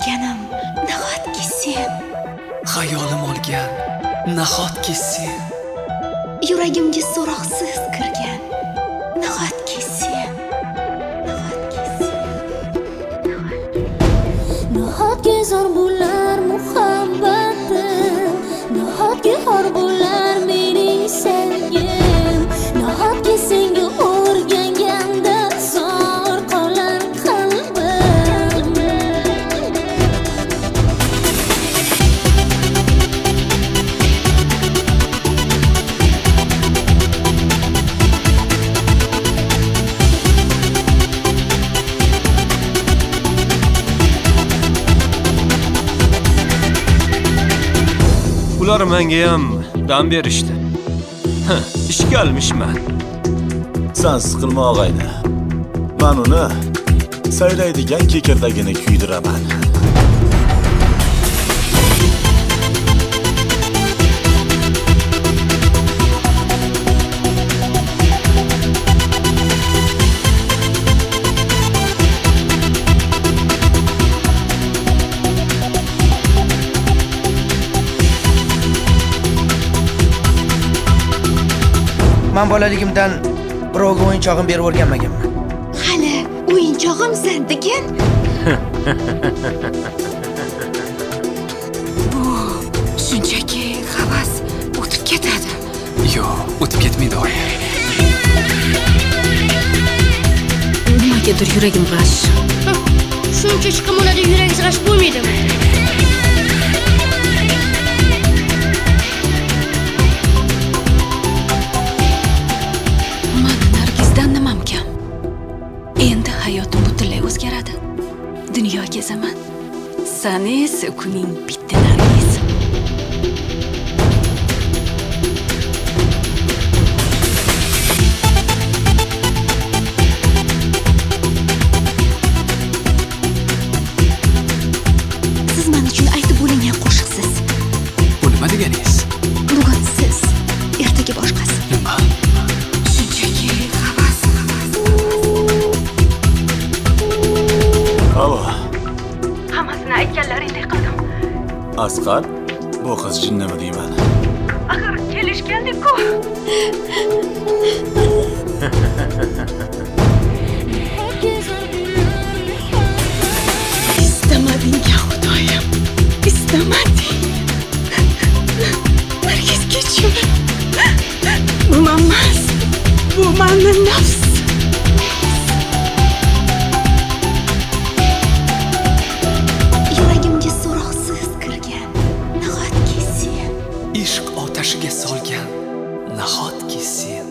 kutganim nahotki sen. Xayolim olgan nahotki sen. Yuragimga so'roqsiz kirgan nahotki sen. Nahotki zo'r bo'lar muhabbatim, nahotki xor bo'lar mening sevgim, nahotki senga o'rganganda zo'r qolar qalbim. Ular menga ham dam berishdi. Ishga olmishman. Sen siqilma og'ayni. Men uni sayraydigan kekirdagini kuydiraman. Men bolaligimdan birovga o'yinchog'im berib o'rganmaganman. Hali o'yinchog'imsan degan. Bu shunchaki havas o'tib ketadi. Yo'q, o'tib ketmaydi oyi. Nimagadir yuragim g'ash. Shuncha chiqamonada yuragingiz g'ash bo'lmaydimi? Endi hayotim butunlay o'zgaradi. Dunyo kezaman. Sen esa kuning bitta nargiz. Siz men uchun aytib bo'lingan qo'shiqsiz. Bu nima deganingiz? Bugun siz, ertaga boshqasi. Nima? Shunchaki havas. Alo. Hammasini aytganlaringdek qildim. Asqar, bu qiz jinnimi deyman. Axir kelishgandik-ku. İstamading-a Xudoyim. İstamading. Nargiz kechir. Bu men emas. Bu mening nafs. Yuragimga so'roqsiz kirgan nahotki sen. Ishq otashiga solgan nahotki sen.